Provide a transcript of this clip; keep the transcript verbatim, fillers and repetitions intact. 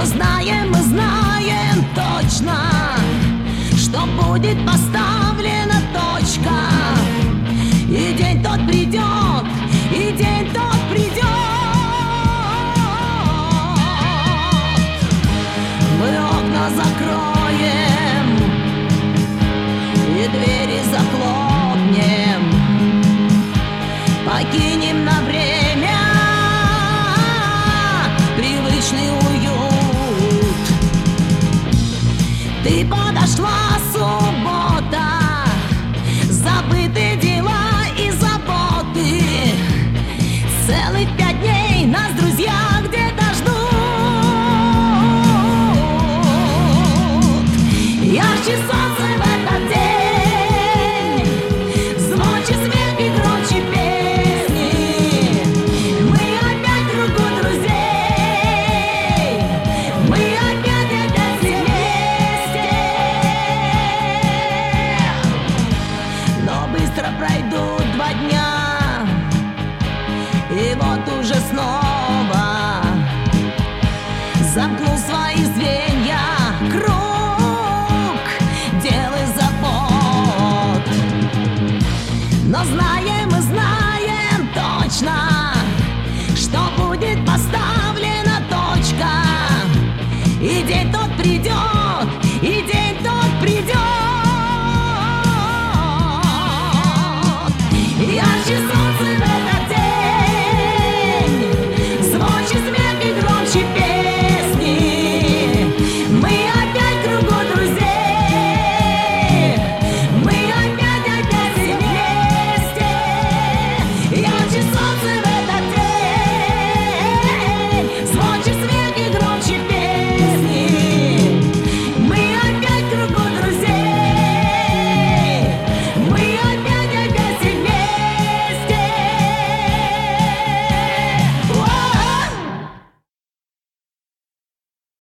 Но знаем, мы знаем точно, что будет поставлена точка. И день тот придет, и день тот придет. Мы окна закроем и двери захлопнем, покинем на время привычный уют. Ты подошла, суббота, забытые дела и заботы. Целых пять дней нас друзья где-то ждут. Ярче солнце в этот день, звонче смех и громче песни. Мы опять друг у друзей, мы опять опять вместе. Но быстро пройдут два дня, и вот уже снова замкнул свои звенья круг дел и забот. Но знай,